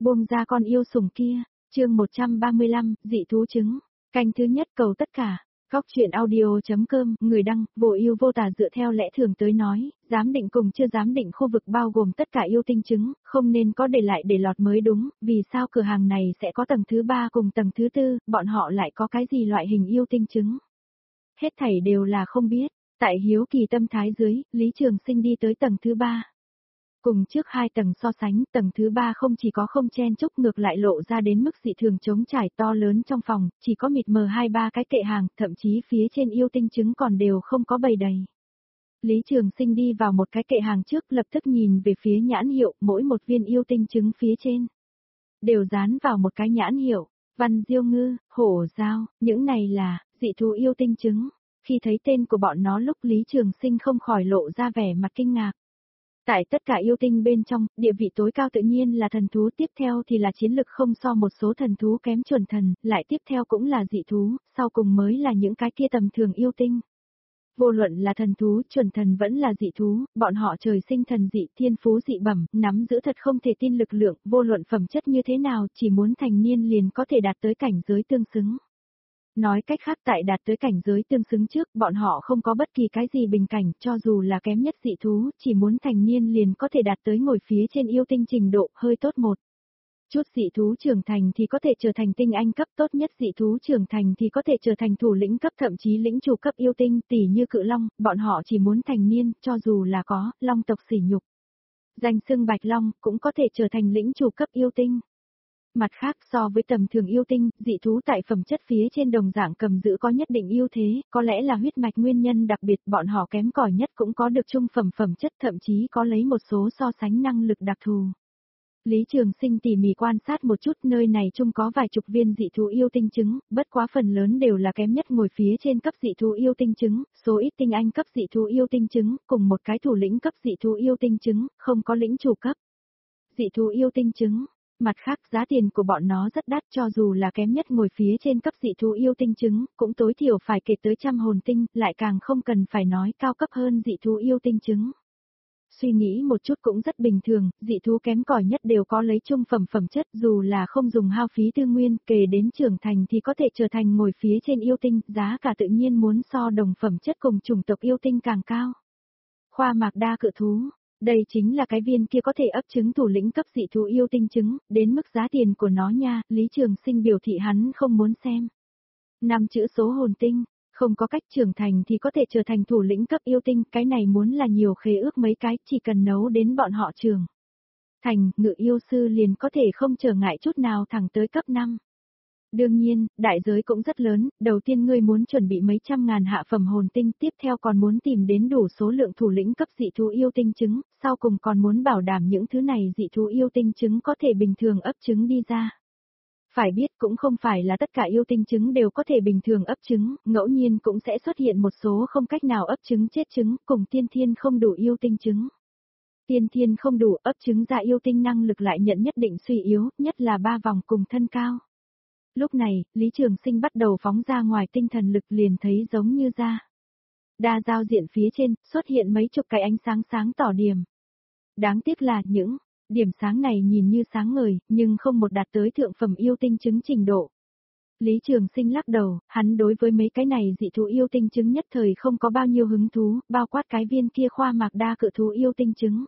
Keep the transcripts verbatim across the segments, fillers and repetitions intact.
Buông ra con yêu sủng kia, chương một trăm ba mươi lăm, dị thú trứng, canh thứ nhất cầu tất cả. Góc truyện audio.com, người đăng, vô yêu vô tà dựa theo lẽ thường tới nói, giám định cùng chưa giám định khu vực bao gồm tất cả yêu tinh trứng, không nên có để lại để lọt mới đúng, vì sao cửa hàng này sẽ có tầng thứ ba cùng tầng thứ tư, bọn họ lại có cái gì loại hình yêu tinh trứng. Hết thảy đều là không biết, tại hiếu kỳ tâm thái dưới, Lý Trường Sinh đi tới tầng thứ ba. Cùng trước hai tầng so sánh, tầng thứ ba không chỉ có không chen chúc ngược lại lộ ra đến mức dị thường trống trải to lớn trong phòng, chỉ có mịt mờ hai ba cái kệ hàng, thậm chí phía trên yêu tinh trứng còn đều không có bày đầy. Lý Trường Sinh đi vào một cái kệ hàng trước lập tức nhìn về phía nhãn hiệu, mỗi một viên yêu tinh trứng phía trên. Đều dán vào một cái nhãn hiệu, văn diêu ngư, hổ dao, những này là, dị thú yêu tinh trứng. Khi thấy tên của bọn nó lúc Lý Trường Sinh không khỏi lộ ra vẻ mặt kinh ngạc. Tại tất cả yêu tinh bên trong, địa vị tối cao tự nhiên là thần thú, tiếp theo thì là chiến lực không so một số thần thú kém chuẩn thần, lại tiếp theo cũng là dị thú, sau cùng mới là những cái kia tầm thường yêu tinh. Vô luận là thần thú, chuẩn thần vẫn là dị thú, bọn họ trời sinh thần dị, thiên phú dị bẩm, nắm giữ thật không thể tin lực lượng, vô luận phẩm chất như thế nào, chỉ muốn thành niên liền có thể đạt tới cảnh giới tương xứng. Nói cách khác tại đạt tới cảnh giới tương xứng trước, bọn họ không có bất kỳ cái gì bình cảnh, cho dù là kém nhất dị thú, chỉ muốn thành niên liền có thể đạt tới ngồi phía trên yêu tinh trình độ, hơi tốt một chút dị thú trưởng thành thì có thể trở thành tinh anh cấp, tốt nhất dị thú trưởng thành thì có thể trở thành thủ lĩnh cấp, thậm chí lĩnh chủ cấp yêu tinh, tỉ như cự long, bọn họ chỉ muốn thành niên, cho dù là có, long tộc sỉ nhục. Danh xưng bạch long, cũng có thể trở thành lĩnh chủ cấp yêu tinh. Mặt khác so với tầm thường yêu tinh, dị thú tại phẩm chất phía trên đồng dạng cầm giữ có nhất định ưu thế, có lẽ là huyết mạch nguyên nhân đặc biệt, bọn họ kém cỏi nhất cũng có được trung phẩm phẩm chất, thậm chí có lấy một số so sánh năng lực đặc thù. Lý Trường Sinh tỉ mỉ quan sát một chút, nơi này chung có vài chục viên dị thú yêu tinh trứng, bất quá phần lớn đều là kém nhất ngồi phía trên cấp dị thú yêu tinh trứng, số ít tinh anh cấp dị thú yêu tinh trứng, cùng một cái thủ lĩnh cấp dị thú yêu tinh trứng, không có lĩnh chủ cấp dị thú yêu tinh trứng. Mặt khác giá tiền của bọn nó rất đắt, cho dù là kém nhất ngồi phía trên cấp dị thú yêu tinh trứng, cũng tối thiểu phải kể tới trăm hồn tinh, lại càng không cần phải nói cao cấp hơn dị thú yêu tinh trứng. Suy nghĩ một chút cũng rất bình thường, dị thú kém cỏi nhất đều có lấy trung phẩm phẩm chất, dù là không dùng hao phí tư nguyên, kể đến trưởng thành thì có thể trở thành ngồi phía trên yêu tinh, giá cả tự nhiên muốn so đồng phẩm chất cùng chủng tộc yêu tinh càng cao. Khoa mạc đa cự thú. Đây chính là cái viên kia có thể ấp trứng thủ lĩnh cấp dị thú yêu tinh trứng, đến mức giá tiền của nó nha, Lý Trường Sinh biểu thị hắn không muốn xem. Năm chữ số hồn tinh, không có cách trưởng thành thì có thể trở thành thủ lĩnh cấp yêu tinh, cái này muốn là nhiều khế ước mấy cái, chỉ cần nấu đến bọn họ trường thành, ngự yêu sư liền có thể không trở ngại chút nào thẳng tới cấp năm. Đương nhiên, đại giới cũng rất lớn, đầu tiên ngươi muốn chuẩn bị mấy trăm ngàn hạ phẩm hồn tinh, tiếp theo còn muốn tìm đến đủ số lượng thủ lĩnh cấp dị thú yêu tinh trứng, sau cùng còn muốn bảo đảm những thứ này dị thú yêu tinh trứng có thể bình thường ấp trứng đi ra. Phải biết cũng không phải là tất cả yêu tinh trứng đều có thể bình thường ấp trứng, ngẫu nhiên cũng sẽ xuất hiện một số không cách nào ấp trứng chết trứng, cùng tiên thiên không đủ yêu tinh trứng. Tiên thiên không đủ ấp trứng ra yêu tinh năng lực lại nhận nhất định suy yếu, nhất là ba vòng cùng thân cao. Lúc này, Lý Trường Sinh bắt đầu phóng ra ngoài tinh thần lực liền thấy giống như ra. Đa giao diện phía trên, xuất hiện mấy chục cái ánh sáng sáng tỏ điểm. Đáng tiếc là những điểm sáng này nhìn như sáng ngời, nhưng không một đạt tới thượng phẩm yêu tinh trứng trình độ. Lý Trường Sinh lắc đầu, hắn đối với mấy cái này dị thú yêu tinh trứng nhất thời không có bao nhiêu hứng thú, bao quát cái viên kia khoa mạc đa cự thú yêu tinh trứng.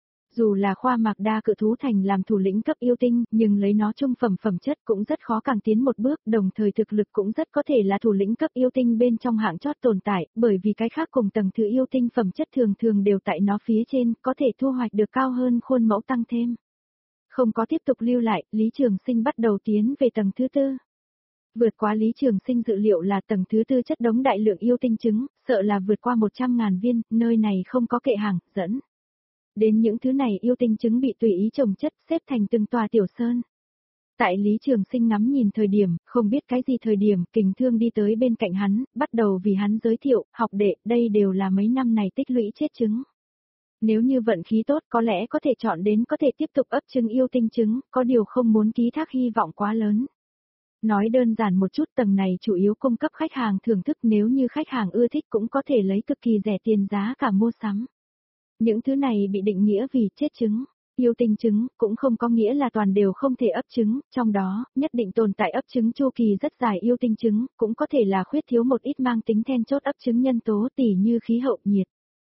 Dù là khoa mạc đa cự thú thành làm thủ lĩnh cấp yêu tinh, nhưng lấy nó trung phẩm phẩm chất cũng rất khó càng tiến một bước, đồng thời thực lực cũng rất có thể là thủ lĩnh cấp yêu tinh bên trong hạng chót tồn tại, bởi vì cái khác cùng tầng thứ yêu tinh phẩm chất thường thường đều tại nó phía trên, có thể thu hoạch được cao hơn khuôn mẫu tăng thêm. Không có tiếp tục lưu lại, Lý Trường Sinh bắt đầu tiến về tầng thứ tư. Vượt qua Lý Trường Sinh dự liệu là tầng thứ tư chất đống đại lượng yêu tinh trứng, sợ là vượt qua một trăm ngàn viên, nơi này không có kệ hàng, dẫn đến những thứ này yêu tinh trứng bị tùy ý trồng chất xếp thành từng tòa tiểu sơn. Tại Lý Trường Sinh ngắm nhìn thời điểm, không biết cái gì thời điểm, Kình Thương đi tới bên cạnh hắn, bắt đầu vì hắn giới thiệu, học đệ, đây đều là mấy năm này tích lũy chết trứng. Nếu như vận khí tốt có lẽ có thể chọn đến có thể tiếp tục ấp trứng yêu tinh trứng, có điều không muốn ký thác hy vọng quá lớn. Nói đơn giản một chút, tầng này chủ yếu cung cấp khách hàng thưởng thức, nếu như khách hàng ưa thích cũng có thể lấy cực kỳ rẻ tiền giá cả mua sắm. Những thứ này bị định nghĩa vì chết trứng, Yêu tinh trứng cũng không có nghĩa là toàn đều không thể ấp trứng, trong đó, nhất định tồn tại ấp trứng chu kỳ rất dài yêu tinh trứng, cũng có thể là khuyết thiếu một ít mang tính then chốt ấp trứng nhân tố tỉ như khí hậu nhiệt.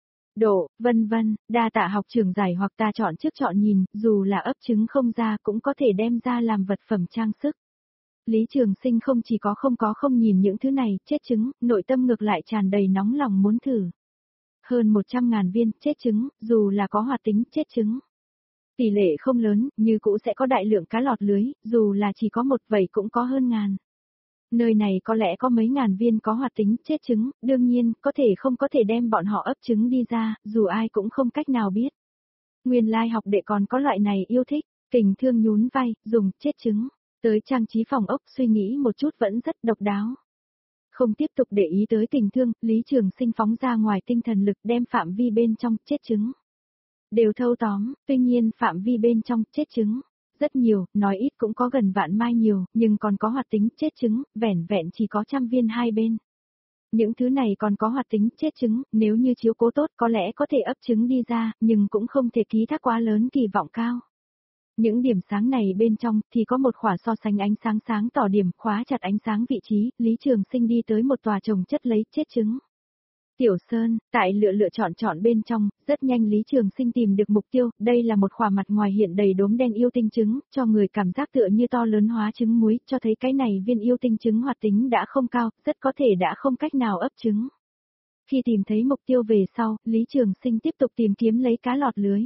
Độ, vân vân, đa tạ học trưởng giải hoặc ta chọn trước chọn nhìn, dù là ấp trứng không ra cũng có thể đem ra làm vật phẩm trang sức. Lý Trường Sinh không chỉ có không có không nhìn những thứ này, chết trứng, nội tâm ngược lại tràn đầy nóng lòng muốn thử. Hơn một trăm ngàn viên, chết trứng, dù là có hoạt tính, chết trứng. Tỷ lệ không lớn, như cũ sẽ có đại lượng cá lọt lưới, dù là chỉ có một vậy cũng có hơn ngàn. Nơi này có lẽ có mấy ngàn viên có hoạt tính, chết trứng, đương nhiên, có thể không có thể đem bọn họ ấp trứng đi ra, dù ai cũng không cách nào biết. Nguyên lai học đệ còn có loại này yêu thích, Kình Thương nhún vai, dùng, chết trứng, tới trang trí phòng ốc suy nghĩ một chút vẫn rất độc đáo. Không tiếp tục để ý tới Kình Thương, Lý Trường Sinh phóng ra ngoài tinh thần lực đem phạm vi bên trong, chết trứng. Đều thâu tóm, tuy nhiên phạm vi bên trong, chết trứng. Rất nhiều, nói ít cũng có gần vạn mai nhiều, nhưng còn có hoạt tính, chết trứng, vẻn vẹn chỉ có trăm viên hai bên. Những thứ này còn có hoạt tính, chết trứng, nếu như chiếu cố tốt có lẽ có thể ấp trứng đi ra, nhưng cũng không thể ký thác quá lớn kỳ vọng cao. Những điểm sáng này bên trong thì có một khỏa so sánh ánh sáng sáng tỏ điểm, khóa chặt ánh sáng vị trí, Lý Trường Sinh đi tới một tòa trồng chất lấy, chết trứng. Tiểu Sơn, tại lựa lựa chọn chọn bên trong, rất nhanh Lý Trường Sinh tìm được mục tiêu, đây là một khỏa mặt ngoài hiện đầy đốm đen yêu tinh trứng, cho người cảm giác tựa như to lớn hóa trứng muối, cho thấy cái này viên yêu tinh trứng hoạt tính đã không cao, rất có thể đã không cách nào ấp trứng. Khi tìm thấy mục tiêu về sau, Lý Trường Sinh tiếp tục tìm kiếm lấy cá lọt lưới.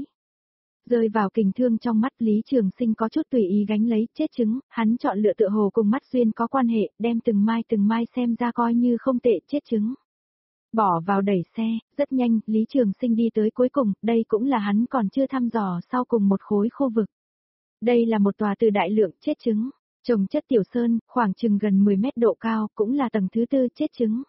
Rơi vào Kình Thương trong mắt Lý Trường Sinh có chút tùy ý gánh lấy, chết trứng, hắn chọn lựa tựa hồ cùng mắt duyên có quan hệ, đem từng mai từng mai xem ra coi như không tệ, chết trứng. Bỏ vào đẩy xe, rất nhanh, Lý Trường Sinh đi tới cuối cùng, đây cũng là hắn còn chưa thăm dò sau cùng một khối khu vực. Đây là một tòa từ đại lượng, chết trứng, trồng chất tiểu sơn, khoảng chừng gần mười mét độ cao, cũng là tầng thứ tư, chết trứng.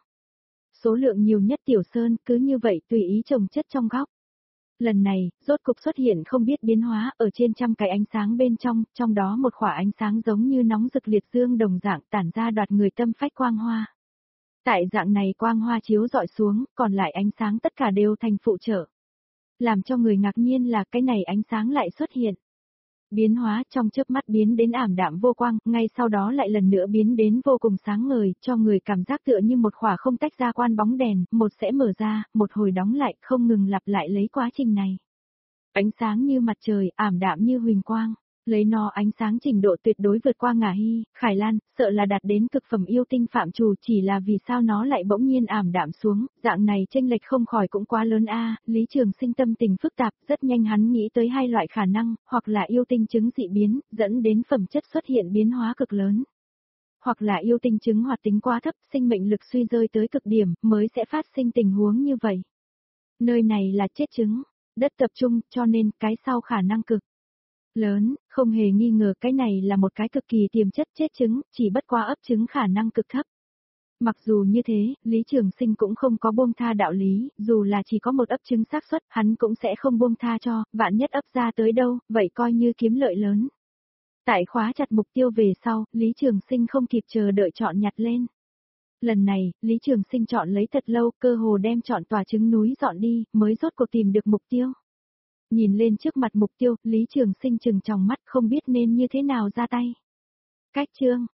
Số lượng nhiều nhất tiểu sơn, cứ như vậy tùy ý trồng chất trong góc. Lần này, rốt cục xuất hiện không biết biến hóa, ở trên trăm cái ánh sáng bên trong, trong đó một khỏa ánh sáng giống như nóng rực liệt dương đồng dạng tản ra đoạt người tâm phách quang hoa. Tại dạng này quang hoa chiếu dọi xuống, còn lại ánh sáng tất cả đều thành phụ trợ. Làm cho người ngạc nhiên là cái này ánh sáng lại xuất hiện. Biến hóa trong chớp mắt biến đến ảm đạm vô quang, ngay sau đó lại lần nữa biến đến vô cùng sáng ngời, cho người cảm giác tựa như một khỏa không tách ra quan bóng đèn, một sẽ mở ra, một hồi đóng lại, không ngừng lặp lại lấy quá trình này. Ánh sáng như mặt trời, ảm đạm như huỳnh quang. Lấy nó ánh sáng trình độ tuyệt đối vượt qua Ngả Hy, Khải Lan, sợ là đạt đến cực phẩm yêu tinh phạm trù, chỉ là vì sao nó lại bỗng nhiên ảm đạm xuống, dạng này chênh lệch không khỏi cũng quá lớn a. Lý Trường Sinh tâm tình phức tạp, rất nhanh hắn nghĩ tới hai loại khả năng, hoặc là yêu tinh chứng dị biến, dẫn đến phẩm chất xuất hiện biến hóa cực lớn. Hoặc là yêu tinh chứng hoạt tính quá thấp, sinh mệnh lực suy rơi tới cực điểm, mới sẽ phát sinh tình huống như vậy. Nơi này là chết trứng, đất tập trung, cho nên cái sau khả năng cực lớn, không hề nghi ngờ cái này là một cái cực kỳ tiềm chất chết trứng, chỉ bất qua ấp trứng khả năng cực thấp. Mặc dù như thế, Lý Trường Sinh cũng không có buông tha đạo lý, dù là chỉ có một ấp trứng xác suất, hắn cũng sẽ không buông tha cho, vạn nhất ấp ra tới đâu, vậy coi như kiếm lợi lớn. Tại khóa chặt mục tiêu về sau, Lý Trường Sinh không kịp chờ đợi chọn nhặt lên. Lần này, Lý Trường Sinh chọn lấy thật lâu, cơ hồ đem chọn tòa trứng núi dọn đi, mới rốt cuộc tìm được mục tiêu. Nhìn lên trước mặt mục tiêu, Lý Trường Sinh trừng tròng mắt không biết nên như thế nào ra tay. Cách chương,